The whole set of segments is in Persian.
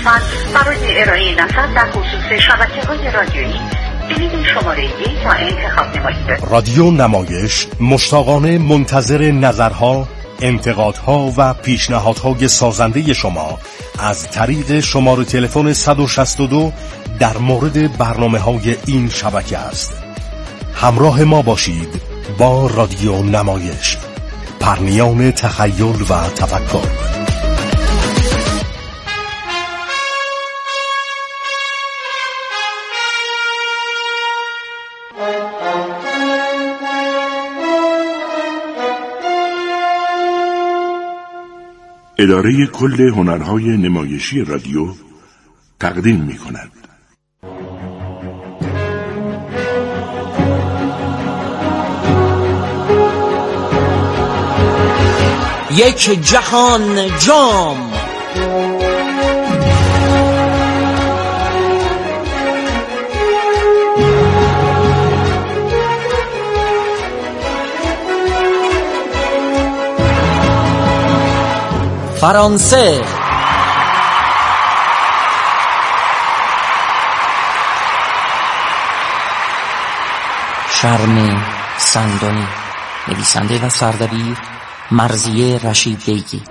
لطفاً برای ارائه نظر در خصوص شبکه‌های رادیویی کلید شماره 1 را انتخاب نمایید. رادیو نمایش مشتاقانه منتظر نظرها، انتقادها و پیشنهادهای سازنده شما از طریق شماره تلفن 162 در مورد برنامه‌های این شبکه است. همراه ما باشید با رادیو نمایش، پرنیان تخیل و تفکر. اداره کل هنرهای نمایشی رادیو تقدیم می‌کند. یک جهان جام. فرانسه. شرم سندانی، نویسنده و سردبیر مرضیه رشید بیگی.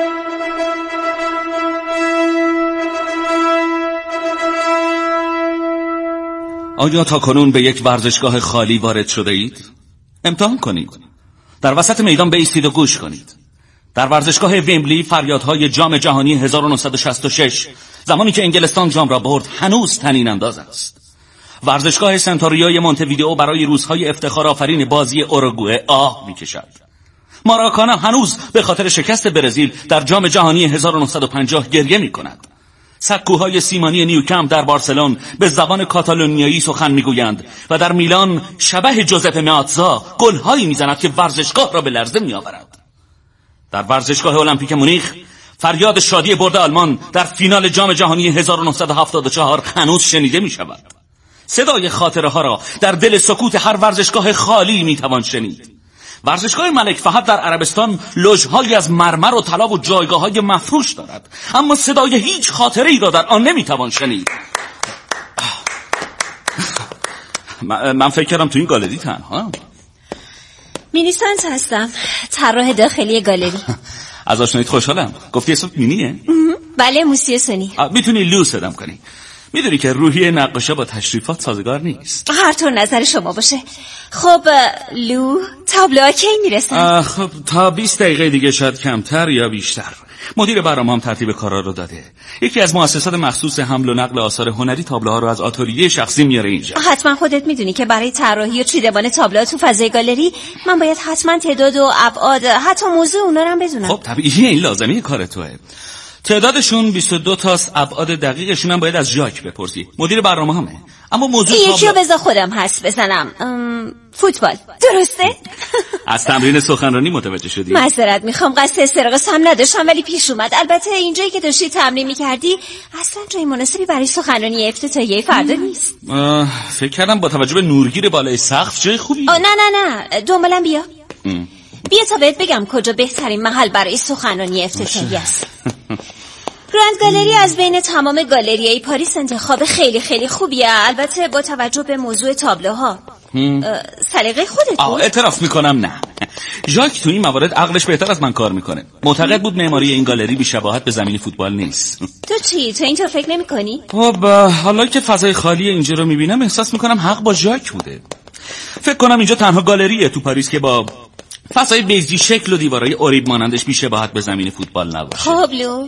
آیا تا کنون به یک ورزشگاه خالی وارد شده اید؟ امتحان کنید. در وسط میدان بایستید و گوش کنید. در ورزشگاه ویمبلی فریادهای جام جهانی 1966 زمانی که انگلستان جام را برد هنوز طنین انداز است. ورزشگاه سنتوریای مونته‌ویدئو برای روزهای افتخار آفرین بازی اوروگوئه آه می‌کشد. ماراکانا هنوز به خاطر شکست برزیل در جام جهانی 1950 گریه می‌کند. سکوهای سیمانی نیوکمپ در بارسلون به زبان کاتالونیایی سخن می‌گویند و در میلان شبح جوزپه مئاتزا گل‌هایی می‌زند که ورزشگاه را به لرزه می‌آورد. در ورزشگاه المپیک مونیخ فریاد شادی برد آلمان در فینال جام جهانی 1974 هنوز شنیده می‌شود. صدای خاطره ها را در دل سکوت هر ورزشگاه خالی می‌توان شنید. ورزشگاه ملک فهد در عربستان لوژهایی از مرمر و طلا و جایگاه‌های مفروش دارد، اما صدای هیچ خاطره‌ای را در آن نمی‌توان شنید. من فکر کردم تو این گالری تنها. مینیسانس هستم، طراح داخلی گالری. از آشناییت خوشحالم. گفتی اسمت مینیه؟ بله، موسیه سونی. میتونی لو صدام کنی. میدونی که روحیه نقاشا با تشریفات سازگار نیست. هر طور نظر شما باشه. خب لو، تابلوها کی میرسن؟ خب تا 20 دقیقه دیگه، شاید کمتر یا بیشتر. مدیر برنامه هم ترتیب کارا رو داده. یکی از مؤسسات مخصوص حمل و نقل آثار هنری تابلوها رو از آتلیه شخصی میاره اینجا. حتما خودت میدونی که برای طراحی و چیدمان تابلوها تو فضای گالری من باید حتما تعداد و ابعاد، حتی موضوع اونا رو هم بدونم. خب طبیعیه، این لازمه کار توئه. تعدادشون 22 تاست، ابعاد دقیقشون هم باید از ژاک بپرسی. مدیر برنامه همه. اما موضوع یکی رو بذار خودم حس بزنم. فوتبال، درسته؟ از تمرین سخنرانی متوجه شدی؟ معذرت میخوام، قصد استرقاص هم نداشتم ولی پیش اومد. البته اینجایی که داشتی تمرین میکردی اصلا جای مناسبی برای سخنرانی افتتاحیه فردا نیست. فکر کردم با توجه به نورگیر بالای سقف جای خوبی. نه دنبالم بیا. بیا تا بهت بگم کجا بهترین محل برای سخنرانی افتتاحیه است. گراند گالری از بین تمام گالریای پاریس انتخاب خیلی خیلی خوبیه، البته با توجه به موضوع تابلوها. سلیقه خودت بود؟ اعتراف میکنم نه. ژاک تو این موارد عقلش بهتر از من کار میکنه. معتقد بود معماری این گالری بی شباهت به زمین فوتبال نیست. تو چی؟ تو اینطور فکر نمی‌کنی؟ خب حالا که فضای خالی اینجا رو میبینم احساس میکنم حق با ژاک بوده. فکر کنم اینجا تنها گالریه تو پاریس که با فضای بیضی شکل و دیوارای اوریب مانندش بی شباهت به زمین فوتبال نباشه. خب لو،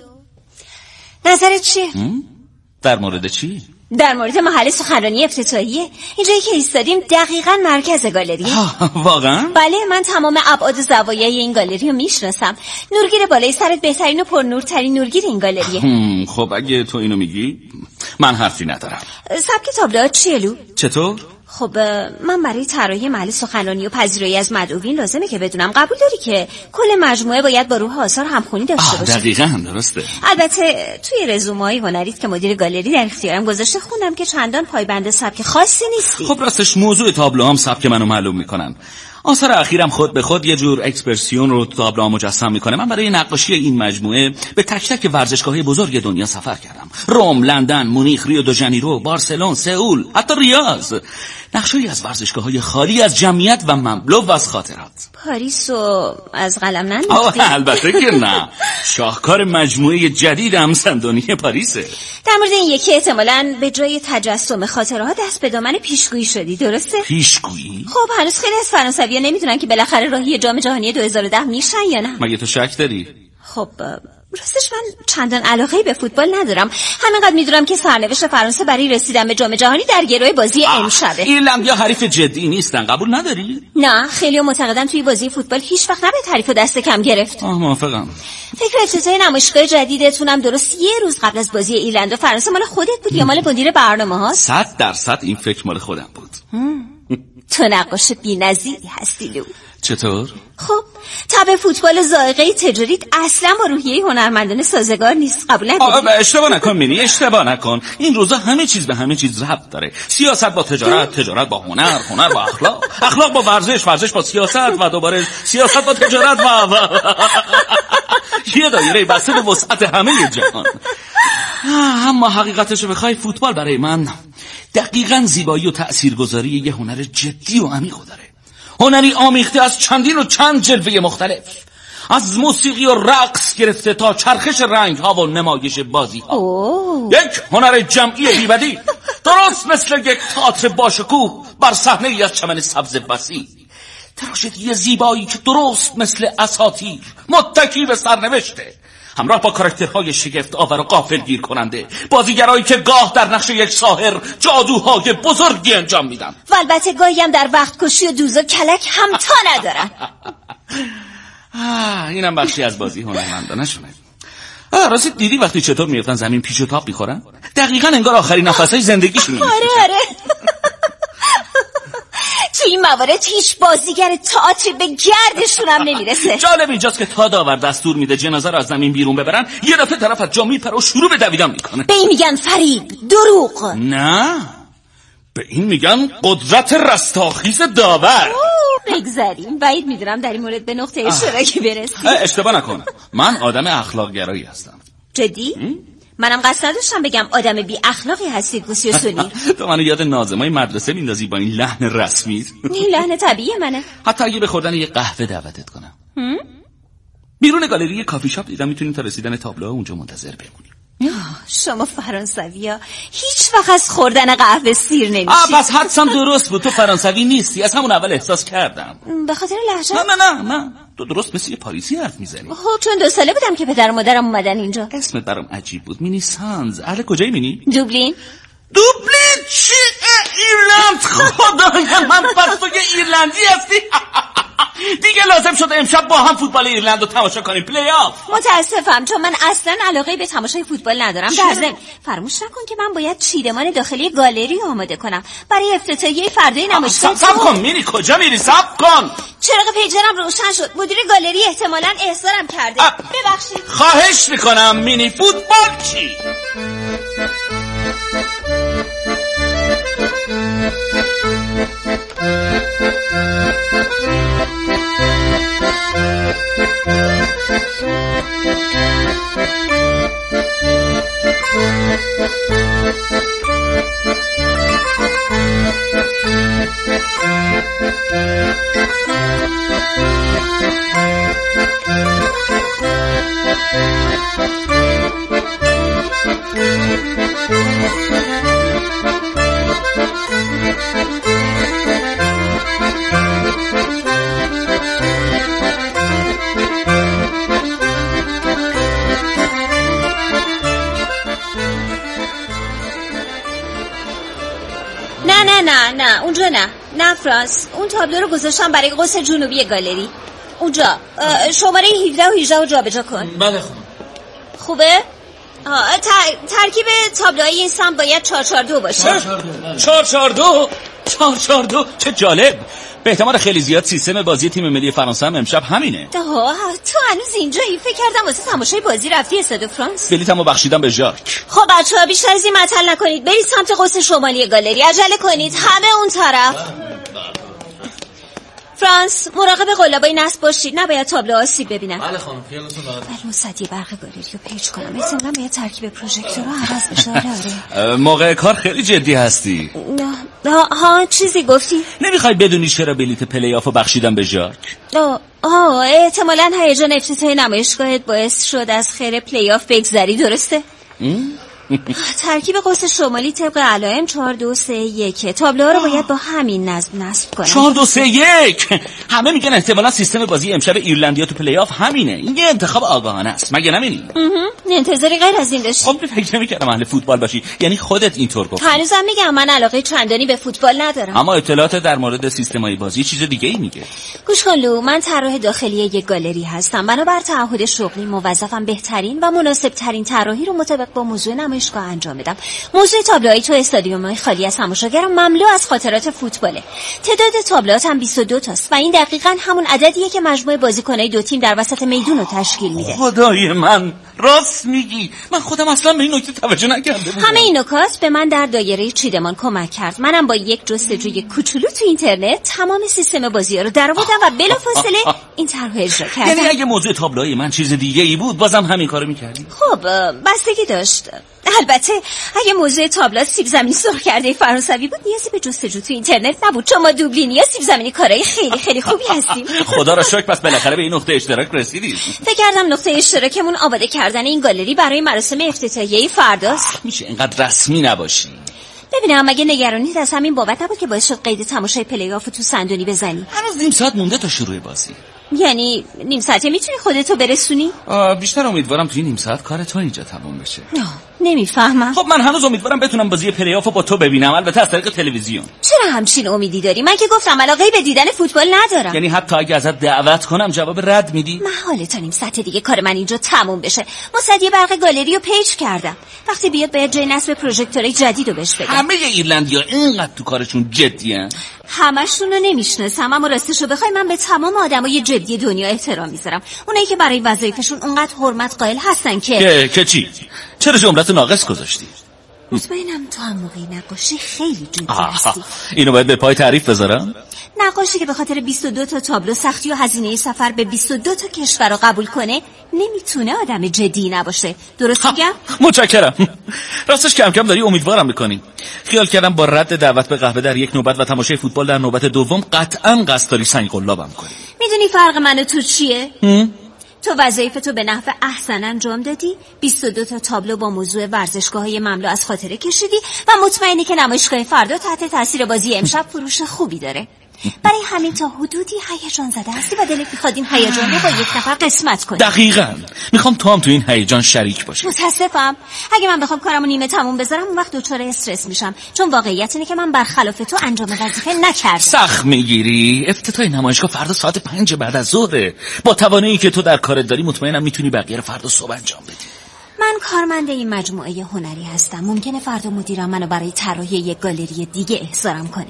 نظرت چیه؟ در مورد چی؟ در مورد محل سخنرانی افتتاحیه. اینجایی که ایستادیم دقیقاً مرکز گالریه. واقعا؟ بله، من تمام ابعاد زوایای این گالری رو میشناسم. نورگیر بالای سرت بهترین و پرنورترین نورگیر این گالریه. خب اگه تو اینو میگی من حرفی ندارم. سبک تابلوها چیه لو؟ چطور؟ خب من برای طراحی محل سخنرانی و پذیرایی از مدعوین لازمه که بدونم قبول داری که کل مجموعه باید با روح آثار همخوانی داشته باشه. دقیقاً درسته. البته توی رزومه‌های هنریت که مدیر گالری در اختیارم گذاشته خوندم که چندان پایبند سبک خاصی نیستی. خب راستش موضوع تابلوهام سبک منو معلوم میکنن. آثار اخیرم خود به خود یه جور اکسپرسیون رو تو تابلو مجسم میکنه. من برای نقاشی این مجموعه به تک تک ورزشگاه‌های بزرگ دنیا سفر کردم. روم، لندن، مونیخ، ریو دو ژانیرو، بارسلون، سئول، حتی ریاض. نقشه‌ای از ورزشگاه‌های خالی از جمعیت و مملو از خاطرات. پاریس رو از قلم ننداختی؟ البته که نه. شاهکار مجموعه جدیدم سندونی پاریسه. در مورد این یکی احتمالاً به جای تجسم خاطرها دست به دامن پیشگویی شدی، درسته؟ پیشگویی؟ خب هنوز خیلی از فرانسوی‌ها نمیدونن که بالاخره راهی جام جهانی 2010 میشن یا نه. مگه تو شک داری؟ خب راستش من چندان علاقه‌ای به فوتبال ندارم. همینقدر میدونم که سرنوشت فرانسه برای رسیدن به جام جهانی در گروه بازی امشبه. ایرلندیا حریف جدی نیستن، قبول نداری؟ نه، خیلی معتقدن توی بازی فوتبال هیچ وقت نباید حریفو دست کم گرفت. موافقم. فکر افتتاح نمایشگاه جدیدتونم درست یه روز قبل از بازی ایرلند و فرانسه مال خودت بود یا مال مدیر برنامه‌هاست؟ 100% این فکر مال خودم بود. تو نقاش بی‌نظیری هستی لو. چطور؟ خب تب فوتبال ذائقه تجاریت اصلا با روحیه هنرمندانه سازگار نیست، قبول نداری؟ اشتباه نکن مینی، اشتباه نکن. این روزا همه چیز به همه چیز ربط داره. سیاست با تجارت، تجارت با هنر، هنر با اخلاق، اخلاق با ورزش، ورزش با سیاست و دوباره سیاست با تجارت و یه دایره بسته به وسعت همه جهان. اما حقیقتشو بخوای فوتبال برای من دقیقاً زیبایی و تأثیرگذاری یه هنر جدی و عمیق داره. هنری آمیخته از چندین و چند جلوه مختلف، از موسیقی و رقص گرفته تا چرخش رنگ ها و نمایش بازی ها. یک هنر جمعی بی‌بدیل، درست مثل یک تئاتر باشکوه بر صحنه ای از چمن سبز وسیع. تراژدی زیبایی که درست مثل اساطیر متکی به سرنوشته، همراه با کاراکترهای شگفت آور و غافلگیر کننده، بازیگرایی که گاه در نقش یک ساحر جادوهای بزرگی انجام میدن و البته گاهی هم در وقت کشی و دوز و کلک هم تا ندارن. اینم بخشی از بازی هنرمندانه شونه. راستی دیدی وقتی چطور میفتن زمین پیش و تاب میخورن؟ دقیقاً انگار آخرین نفسای زندگیشون میکشن. آره تو این موارد هیچ بازیگر تئاتری به گردشون هم نمیرسه. جالب اینجاست که تا داور دستور میده جنازه رو از زمین بیرون ببرن، یه دفعه طرف از جا میپره و شروع به دویدن میکنه. به این میگن فریب، دروغ. نه، به این میگن قدرت رستاخیز داور. بگذاریم، بعید میدونم در این مورد به نقطه اشتراکی برسیم. اشتباه نکن، من آدم اخلاق گرایی هستم. جدی؟ منم قصد نداشتم بگم آدم بی اخلاقی هستی گوسی و سونی. تو منو یاد ناظمای مدرسه میندازی با این لحن رسمی. این لحن طبیعی منه. حتی اگه به خوردن یه قهوه دعوتت کنم. بیرون گالری کافی شاپ دیدم میتونیم تا رسیدن تابلوها اونجا منتظر بمونیم. شما فرانسوی‌ها هیچ وقت از خوردن قهوه سیر نمیشید. پس حدسم درست بود، تو فرانسوی نیستی. از همون اول احساس کردم. به خاطر لهجه؟ نه تو درست مثل یه پاریسی حرف میزنی. خب چون 2 ساله بودم که پدر و مادرم اومدن اینجا. اسمت برام عجیب بود، مینی سانز. اهل کجایی مینی؟ دوبلین چی؟ ایرلند؟ خدای من، پس تو یه ایرلندی هستی؟ دیگه لازم شد امشب با هم فوتبال ایرلند رو تماشا کنیم، پلی آف. متاسفم چون من اصلا علاقه به تماشای فوتبال ندارم. در ضمن فراموش نکن که من باید چیدمان داخلی گالری آماده کنم برای افتتاحیه فردای نمایشگاه. صبر کن مینی، کجا میری؟ صبر کن. چراغ پیجرم روشن شد، مدیر گالری احتمالاً احضارم کرده. ببخشید. خواهش میکنم مینی، فوتبال چی؟ نه اونجا نه فرانس، اون تابلو رو گذاشتم برای قوس جنوبی گالری اونجا. شماره 17 و 18 رو جابجا کن. بله خوبه؟ ترکیب تابلوهای این سمت باید 442 باشه. 442 چه جالب. به احتمال خیلی زیاد سیستم بازی تیم ملی فرانسه هم امشب همینه. تو هنوز اینجایی؟ فکر کردم واسه تماشای بازی رفتی استاد فرانس. بلیطمو بخشیدم به ژاک. خب بچه‌ها بیشتر از این معطل نکنید، برید سمت قوس شمالی گالری، عجله کنید، همه اون طرف. فرانس مراقب قلابای نصب باشید، نباید تابلو آسیب ببینن. بله خانم خیالتون راحت. ولی اون سطحی برق گالری رو پیچ کنم، احتمالاً باید ترکیب پروژکتور رو عوض بشه. آره. موقع کار خیلی جدی هستی. ها چیزی گفتی؟ نمیخوای بدونی چرا بلیت پلی آفو بخشیدم به ژاک؟ احتمالاً هیجان افتتاح نمایشگاهت باعث شد از خیر پلی آف بگذری، درسته؟ ترکیب قوس شمالی طبق علائم 4-2-3-1. تابلوها رو باید با همین نصب کنم. 4-2-3-1. همه میگن احتمالاً سیستم بازی امشب ایرلندیا تو پلی آف همینه. این یه انتخاب آگاهانه است، مگه نمینی؟ انتظاری غیر از این داشتی؟ خب فکر نمی‌کردم اهل فوتبال باشی، یعنی خودت اینطور گفتی. هنوزم میگم من علاقه چندانی به فوتبال ندارم. اما اطلاعات در مورد سیستم‌های بازی چیز دیگه‌ای میگه. گوش کن لو، من طراح داخلی یک گالری هستم. بنابر تعهد شغلی موظفم بهترین و مناسب‌ترین طراحی رو مطابق با موضوع نمایشگاه انجام بدم. موضوع تابلوهای تو استادیوم‌های خالی از تماشاگر و مملو از خاطرات فوتباله. تعداد تابلوهات هم 22 تاست و این دقیقاً همون عددیه که مجموعه بازیکن‌های دو تیم در وسط میدون رو تشکیل میده. خدای من، راست میگی. من خودم اصلا به این نکته توجه نکرده بودم. همه این نکات به من در دایره چیدمان کمک کرد. منم با یک جستجوی کوچولو تو اینترنت تمام سیستم بازی‌ها رو درآوردم و بلافاصله این طرح اجرا کردم. یعنی اگه موضوع تابلوهای من چیز دیگه‌ای بود بازم همین کارو می‌کردی؟ خب بستگی داشت. البته اگه موضوع تابلو سیب زمینی سرخ کرده فرانسوی بود نیازی به جستجو تو اینترنت نبود، چون ما دوبلینیا سیب زمینی کارهای خیلی خیلی خوبی هستیم. خدا را شکر، پس بالاخره به این نقطه اشتراک رسیدید. فکر کردم نقطه اشتراکمون آماده کردن این گالری برای مراسم افتتاحیه فرداست. میشه اینقدر رسمی نباشی؟ ببینم اگه نگرانیت از همین بابت نبود که باعث شد قید تماشای پلی آف تو سندونی بزنی. هنوز نیم ساعت مونده تا شروع بازی. یعنی نیم ساعته میتونی خودتو برسونی؟ بیشتر امیدوارم توی نیم ساعت کار تو اینجا تموم بشه. نمیفهمم. خب من هنوز امیدوارم بتونم بازی پلی آفو با تو ببینم، البته از طریق تلویزیون. چرا همچین امیدی داری؟ من که گفتم علاقه به دیدن فوتبال ندارم. یعنی حتی اگه ازت دعوت کنم جواب رد میدی؟ محاله تا نیم ساعت دیگه کار من اینجا تموم بشه. مصدی برق گالری رو پیچ کردم. وقتی بیاد باید جای نصب پروژکتورهای جدید رو بهش بدم. همه ایرلندیا اینقدر تو کارشون جدیه؟ همشون رو نمیشناسم، اما راستشو بخوای من به تمام آدمای جدی دنیا احترام میذارم. اونایی که برای وظایفشون اونقدر حرمت قائل هستن که چی؟ چرا جمله‌تو ناقص گذاشتی؟ مطمئنم تو هم موقع نقاشی خیلی جدی هستی. اینو باید به پای تعریف بذارم؟ نقاشی که به خاطر 22 تا تابلو سختی و هزینه سفر به 22 تا کشور رو قبول کنه نمیتونه آدم جدی نباشه. درست میگم؟ متشکرم. راستش کم کم داری امیدوارم میکنی. خیال کردم با رد دعوت به قهوه در یک نوبت و تماشای فوتبال در نوبت دوم قطعاً قصد داری سنگ قلابم کنی. میدونی فرق من و تو چیه؟ تو وظایفتو به نحو احسن انجام دادی، 22 تا تابلو با موضوع ورزشگاه‌های مملو از خاطره کشیدی و مطمئنی که نمایشگاه فردا تحت تاثیر بازی امشب فروش خوبی داره. برای همین تا حدودی هیجان زده هستی و دلت می‌خواد این هیجان رو با یک نفر قسمت کنی. دقیقاً. میخوام تو هم تو این هیجان شریک باشی. متاسفم. اگه من بخوام کارمو نیمه تموم بذارم اون وقت دچار استرس میشم، چون واقعیت اینه که من برخلاف تو انجام وظیفه نکردم. سخت میگیری؟ افتتاح نمایشگاه فردا ساعت 5 بعد از ظهر. با توانایی که تو در کارت داری مطمئنم میتونی بقیه رو فردا صبح انجام بدی. من کارمند این مجموعه هنری هستم. ممکنه فردا مدیرم منو برای طراحی یک گالری دیگه احضارم کنه.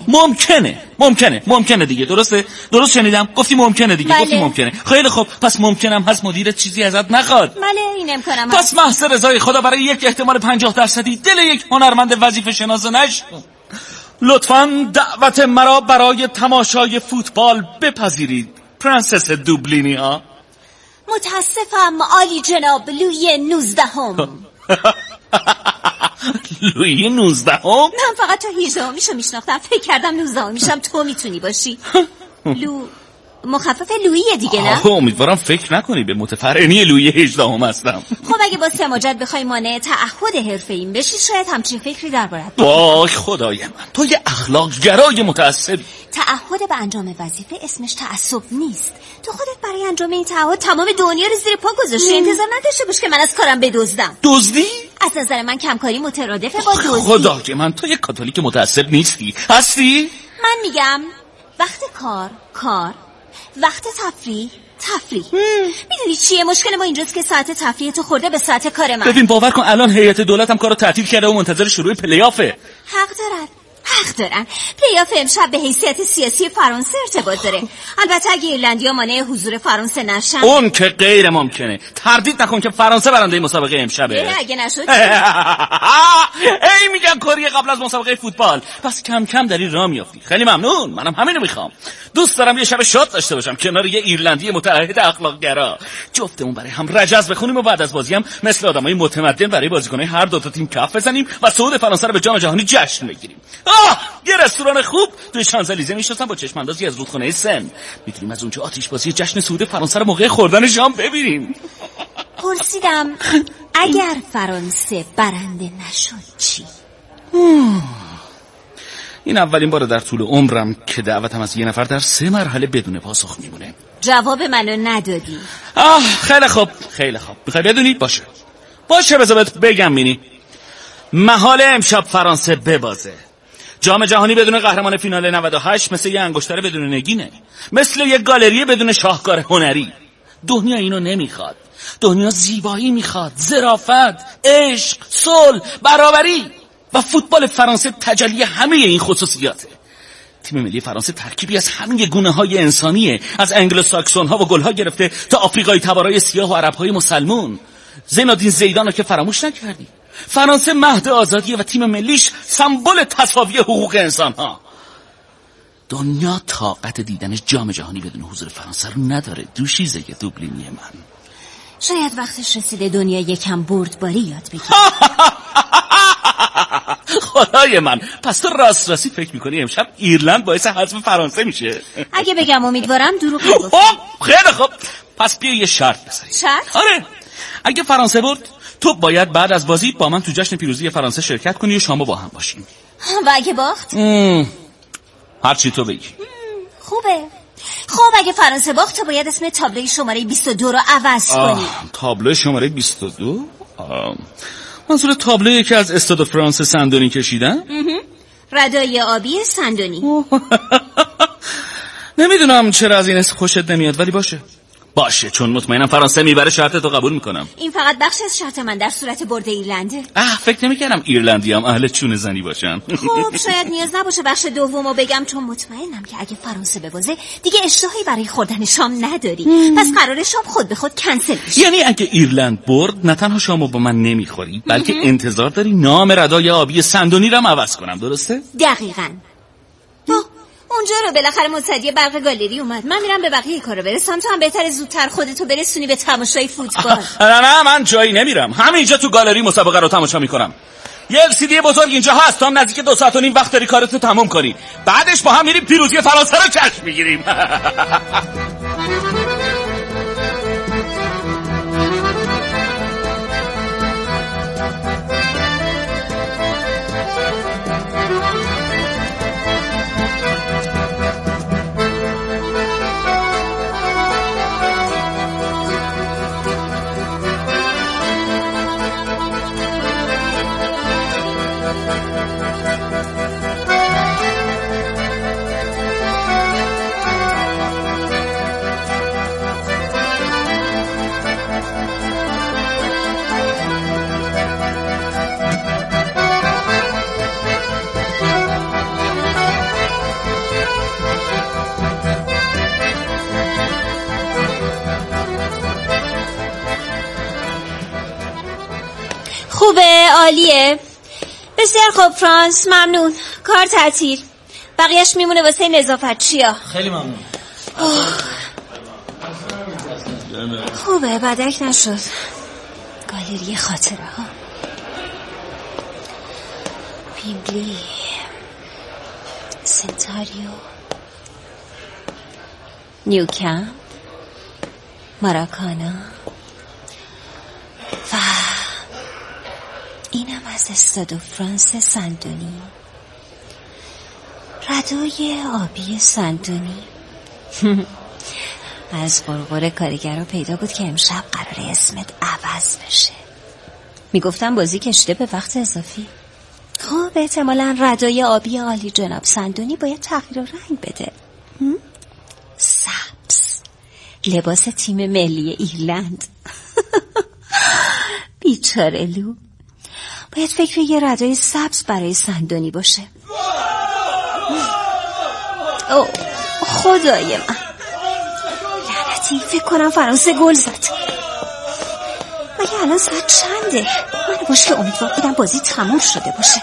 ممکنه دیگه. درست شنیدم؟ گفتی ممکنه دیگه. بله. گفتی ممکنه. خیلی خوب، پس ممکنم هست مدیرت چیزی ازت نخواد. بله این امکانم پس محض رضای خدا برای یک احتمال 50% دل یک هنرمند وظیفه شناس نشو. لطفاً دعوت مرا برای تماشای فوتبال بپذیرید پرنسس دوبلینیا. متاسفم عالی جناب لویی 19. لویی 19؟ من فقط تا 18 میشو میشناختم، فکر کردم 19 میشم تو میتونی باشی. مخفف لویی دیگه نه؟ امیدوارم فکر نکنی به متفرعنی لویی 18 هستم. خب اگه با سماجت بخوای مانع تعهد حرفه‌ای بشی شاید همچین فکری دربارت. وای خدای من، تو یه اخلاق گرای متعصبی. تعهد به انجام وظیفه اسمش تعصب نیست. تو خودت برای انجام این تعهد تمام دنیا رو زیر پا گذاشتی. انتظار نداشته باش که من از کارم بدزدم. دزدی؟ از نظر من کمکاری مترادفه با دزدی. خدای من، تو یه کاتولیک متعصب نیستی؟ هستی؟ من میگم وقت کار، وقت تفریح. میدونی چیه مشکل ما اینجاست که ساعت تفریح تو خورده به ساعت کار من. ببین باور کن الان هیئت دولت هم کارو تعطیل کرده و منتظر شروع پلی آفه. حق دارن. پلی آف امشب به حیثیت سیاسی فرانسه ارتباط داره. البته اگه ایرلندیا مانع حضور فرانسه نشن اون که غیر ممکنه. تردید نکن که فرانسه برنده مسابقه امشبه. اگه نشد ای میگم کریه قبل از مسابقه فوتبال. پس کم کم داری راه میافتی. خیلی ممنون. منم همینو میخوام. دوست دارم یه شب شاد داشته باشم کنار یه ایرلندی متعهد اخلاق‌گرا. جفتمون برای هم رجز بخونیم و بعد از بازی هم مثل آدمای متمدن برای بازیکنای هر دو تا تیم کف بزنیم و صعود فرانسه رو به جام جهانی جشن بگیریم. یه رستوران خوب توی شانزلیزه میشناسم با چشم اندازی از رودخونه سن. میتونیم از اونجا آتش‌بازی جشن صعود فرانسه رو موقع خوردن شام ببینیم. پرسیدم اگر فرانسه برنده نشد چی؟ این اولین بار در طول عمرم که دعوتم از یه نفر در 3 مرحله بدون پاسخ میمونه. جواب منو ندادی. خیلی خوب. میخوای بدونی؟ باشه بذار بگم. مینی محال امشب فرانسه ببازه. جام جهانی بدون قهرمان فینال 98 مثل یه انگشتر بدون نگینه، مثل یه گالری بدون شاهکار هنری. دنیا اینو نمیخواد. دنیا زیبایی میخواد، ظرافت، عشق، صلح، برابری. و فوتبال فرانسه تجلی همه این خصوصیاته. تیم ملی فرانسه ترکیبی از همه گونه‌های انسانیه، از انگلوساکسون ها و گل‌ها گرفته تا آفریقای تبارای سیاه و عرب‌های مسلمون. زینالدین زیدان رو که فراموش نکردی. فرانسه مهد آزادیه و تیم ملیش سمبل تساوی حقوق انسان‌ها. دنیا طاقت دیدن جام جهانی بدون حضور فرانسه رو نداره. دوشیزه دوبلینی من. شاید وقتش رسیده دنیا یکم بردباری یاد بگیره. خدای من، پس تو راستی فکر میکنی امشب ایرلند باعث حذف فرانسه میشه؟ اگه بگم امیدوارم دروغ نگفتم. خیلی خوب. پس بیا یه شرط بذاریم. شرط؟ آره. اگه فرانسه برد تو باید بعد از بازی با من تو جشن پیروزی فرانسه شرکت کنی و شام با هم باشیم. و اگه باخت؟ هر چی تو بگی. خوبه. خب اگه فرانسه باخت تو باید اسم تابلوی شماره 22 رو عوض کنی. تابلوی شماره 22؟ منظور تابلویی که از استاد فرانسه سندونی کشیدن؟ ردای آبی سندونی. نمیدونم چرا از این اسم خوشت نمیاد، ولی باشه چون مطمئنم فرانسه میبره. شرط تو قبول میکنم. این فقط بخش از شرط من در صورت برد ایرلنده. فکر نمیکردم ایرلندی هم اهل چونه زنی باشن. خب شاید نیاز نباشه بخش دومو بگم، چون مطمئنم که اگه فرانسه ببازه دیگه اشتهایی برای خوردن شام نداری. پس قرار شام خود به خود کنسل بشه. یعنی اگه ایرلند برد نه تنها شامو با من نمیخوری، بلکه انتظار داری نام ردای آبی سندونی رو عوض کنم، درسته؟ دقیقاً. اونجا رو بالاخره مصدی برق گالری اومد. من میرم به بقیه کارو برسم. تو هم بهتره زودتر خودتو برسونی به تماشای فوتبال. نه من جایی نمیرم. همینجا تو گالری مسابقه رو تماشا میکنم. یه LCD بزرگ اینجا هست. تا نزدیک 2 ساعت و نیم وقت داری کارتو تموم کنی. بعدش با هم میریم پیروزی فرانسه رو جشن میگیریم. خوبه، عالیه. بسیار خوب فرانس، ممنون. کار تعطیل. بقیهش میمونه واسه نظافتچیا. خیلی ممنون. خوبه، بدک نشد. گالری خاطره ها. ویمبلی، سنتاریو، نیوکمپ، ماراکانا و اینم از استاد فرانسه سندونی. ردای آبی سندونی. از قرقر کارگرها پیدا بود که امشب قراره اسمت عوض بشه. میگفتم بازی کشیده به وقت اضافی. خب احتمالاً ردای آبی عالی جناب سندونی باید تغییر رنگ بده. سبز، لباس تیم ملی ایرلند. بیچاره لو، باید فکر یه ردای سبز برای سندونی باشه. اوه خدای من، لعنتی، فکر کنم فرانسه گل زد. خدایا الان ساعت چنده؟ من باشه امیدوار بودم بازی تموم شده باشه.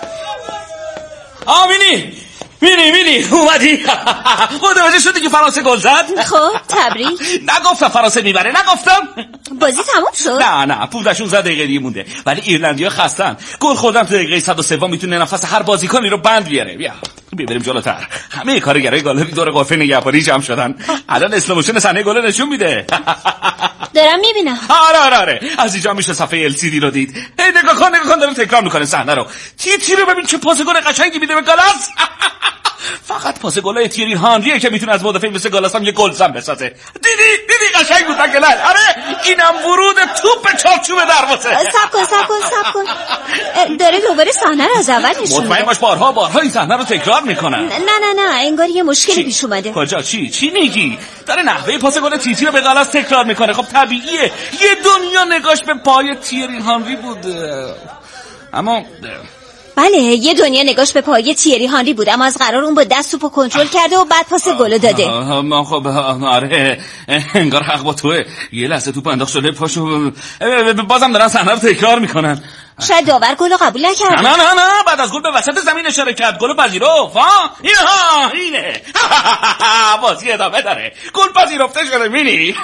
مینی اومدی. متوجه شدی که فرانسه گل زد؟ خب تبریک. نگفتم فرانسه میبره، نگفتم. بازی تموم شد؟ نه 15 دقیقه دیگه مونده، ولی ایرلندی‌ها خستن. گل خوردن تو دقیقه 103 میتونه نفس هر بازیکنی رو بند بیاره. بیا بریم جلوتر. همه کارگرای گالری دور قفل نگهبانی جمع شدن. الان اسلو موشن صحنه گل نشون میده. دارم میبینم. آره از اینجا میشه صفحه LCD رو دید. نگاه کن داره تکرار میکنه صحنه رو. تیتی رو ببین چه پاس گل قشنگی میده به گالاس. فقط پاس گلای تیری هانریه که میتونه از مدافع مثل گالاس هم یه گلزن بسازه. دیدی قشنگ بود گلال. آره اینم ورود توپ چارچوب دروازه. صبر کن. داره دوباره صحنه رو از اول نشون میده. مطمئن باش بارها این صحنه رو تکرار میکنن. نه انگار یه مشکلی پیش اومده. کجا؟ چی میگی؟ داره نحوه پاس گل تیتی رو به گالاس تکرار میکنه. خب طبیعیه، یه دنیا نگاش به پای تیری هانری بود. اما بله یه دنیا نگاش به پای تیری هانری بود، اما از قرار اون با دست توپو کنترل کرده و بعد پاس گل داده. خب آره انگار حق با توئه. یه لحظه توپ انداخت شده پاشو. بازم دارن صحنه رو تکرار میکنن. شاید داور گل رو قبول نکرد. نه بعد از گل به وسط زمین اشاره کرد. گل پذیرفت. اینه بازی ادامه داره. گل پذیرفته شده. مینی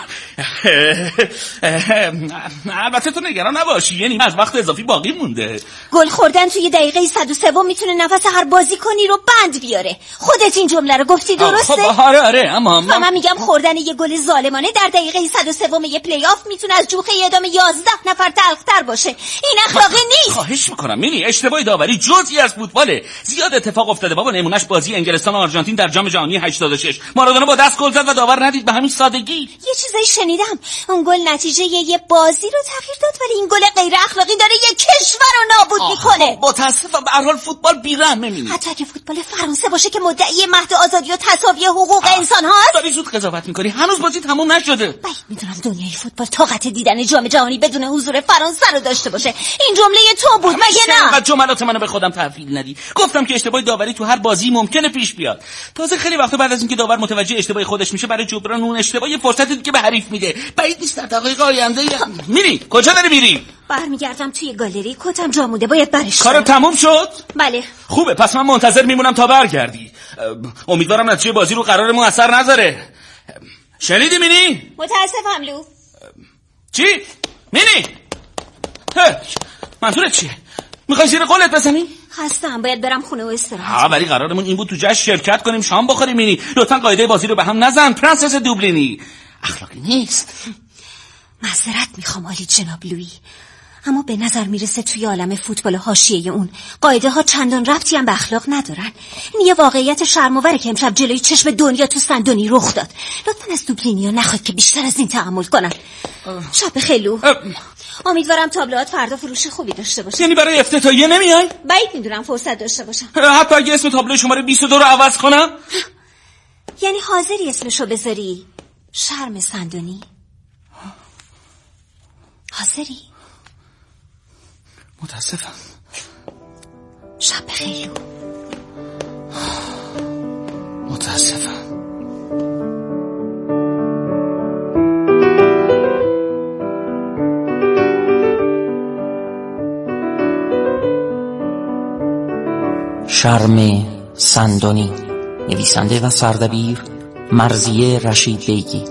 البته تو نگران نباشی، یعنی از وقت اضافی باقی مونده. گل خوردن توی دقیقه 103 میتونه نفس هر بازیکنی رو بند بیاره. خودت این جمله رو گفتی درسته؟ خب آره اما من میگم خوردن یه گل ظالمانه در دقیقه 103 یه پلی آف میتونه از جوخه اعدام 11 نفر تلختر باشه. این اخلاقی نیست. خواهش میکنم مینی، اشتباه داوری جزئی از فوتباله. زیاد اتفاق افتاده بابا. نمونهش بازی انگلستان و آرژانتین در جام جهانی 86. مارادونا با دست گل زد و داور ندید به همین سادگی. یه چیزایی شنیدم اون گل نتیجه یه بازی رو تغییر داد، ولی این گل غیر اخلاقی داره یه کشور رو نابود میکنه. متاسفم به هر حال فوتبال بی‌رحمه مینی. حتی اگه فوتبال فرانسه باشه که مدعی مهد آزادی و تساوی حقوق انسان هاست. داری زود قضاوت میکنی، هنوز بازی تموم نشده. میدونم دنیای فوتبال طاقت دیدن جام جهانی بدون حضور فرانسه رو داشته باشه. این جمله تو بود مگه نه؟ اینقدر جملات منو به خودم تحویل ندی. گفتم که اشتباه داوری تو هر بازی ممکنه پیش بیاد. تازه خیلی وقتا بعد از اینکه داور متوجه اشتباه خودش میشه، برای جبران اون اشتباه فرصتی دیگه به حریف میده. بعید نیست در دقایق آینده. میری کجا داری میری؟ برمیگردم توی گالری. کتم جا مونده باید برش. کارم تموم شد؟ بله. خوبه پس من منتظر میمونم تا برگردی. امیدوارم نتیجه بازی رو قرارمون اثر نذاره. شنیدی مینی؟ متاسفم لو. چی؟ مینی؟ منظورت چیه؟ میخوای زیر قولت بزنی؟ خستم باید برم خونه و استراحت. ولی قرارمون این بود تو جشن شرکت کنیم، شام بخوریم. مینی لطفا قاعده بازی رو به هم نزن پرنسس دوبلینی. اخلاقی نیست. معذرت میخوام عالی جناب لویی، اما به نظر میرسه توی عالم فوتبال حاشیه اون قاعده ها چندان ربطی هم به اخلاق ندارن. این یه واقعیت شرم‌آوره که امشب جلوی چشم دنیا تو سندونی رخ داد. لطفاً از دوبلینیا نخواد که بیشتر از این تحمل کنن. شب بخیر. امیدوارم تابلوهات فردا فروش خوبی داشته باشه. یعنی برای افتتاحیه نمیای؟ بعید میدونم فرصت داشته باشم. حتی اگه اسم تابلو شماره 22 رو عوض کنم؟ یعنی حاضری اسمشو بذاری شرم سندونی؟ حاضری؟ متاسفم. شب بخیر. متاسفم. شرم سندونی، نویسنده و سردبیر مرضیه رشید بیگی.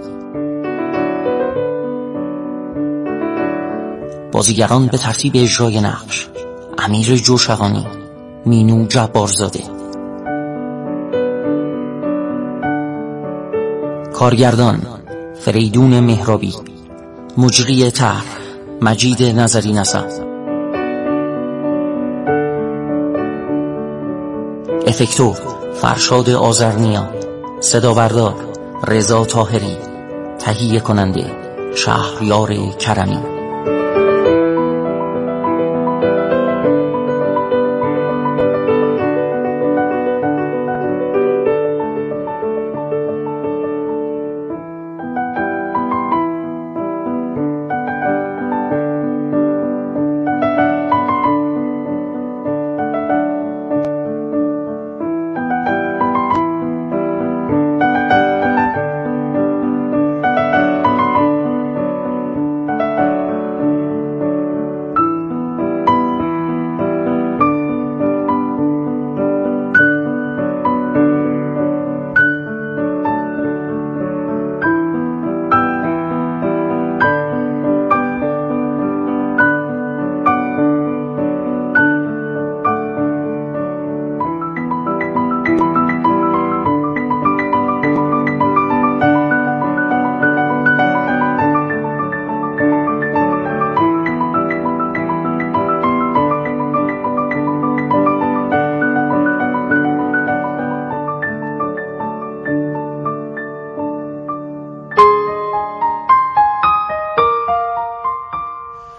بازیگران به ترتیب اجرای نقش: امیر جوشقانی، مینو جبارزاده. کارگردان: فریدون مهرابی. مجری طرح: مجید نظری نسب. افکتور: فرشاد آذرنیا. صدابردار: رضا طاهری. تهیه کننده: شهریار کرمی.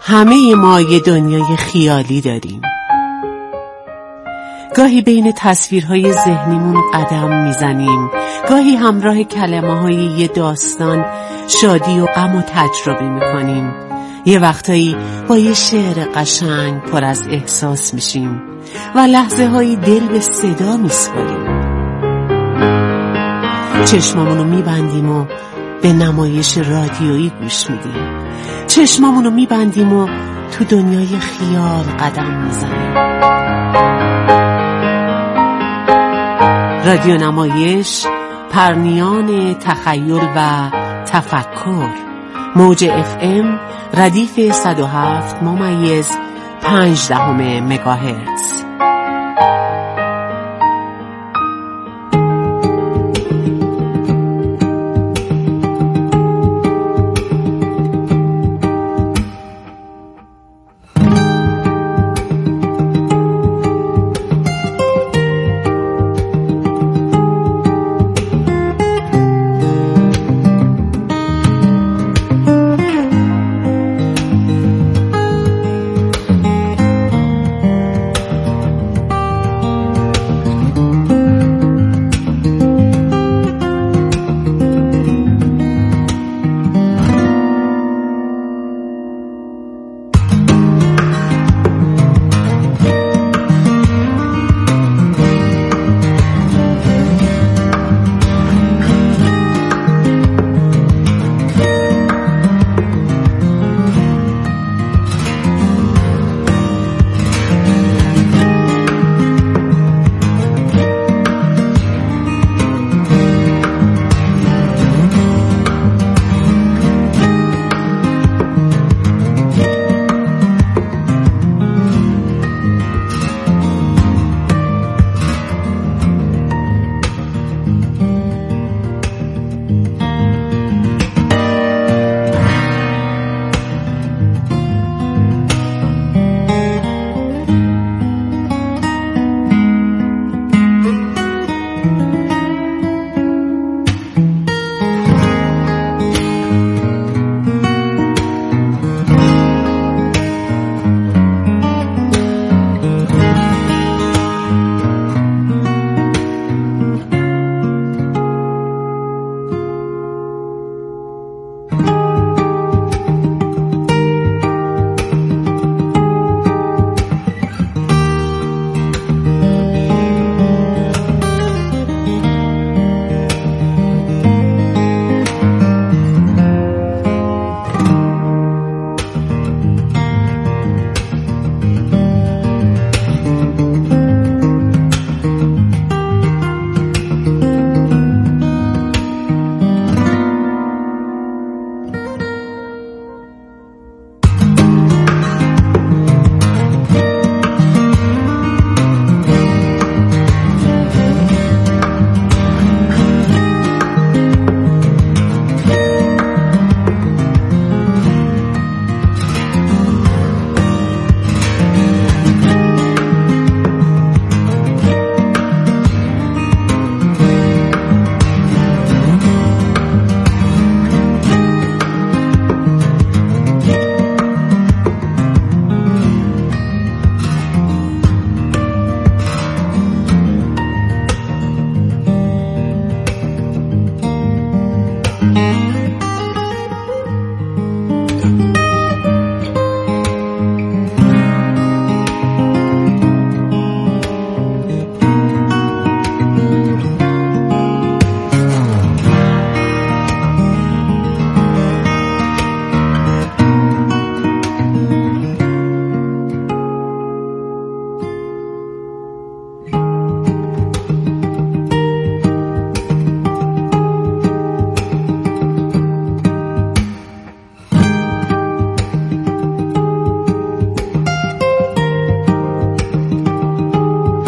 همه ما یه دنیای خیالی داریم. گاهی بین تصویرهای ذهنیمون قدم میزنیم، گاهی همراه کلمه‌های یه داستان شادی و غم و تجربه میکنیم. یه وقتایی با یه شعر قشنگ پر از احساس میشیم و لحظه هایی دل به صدا میسپاریم. چشمامونو میبندیم و به نمایش رادیویی گوش میدیم. چشمامونو میبندیم و تو دنیای خیال قدم میزنیم. رادیو نمایش، پرنیان تخیل و تفکر. موج FM ردیف 107.5 مگاهرتز.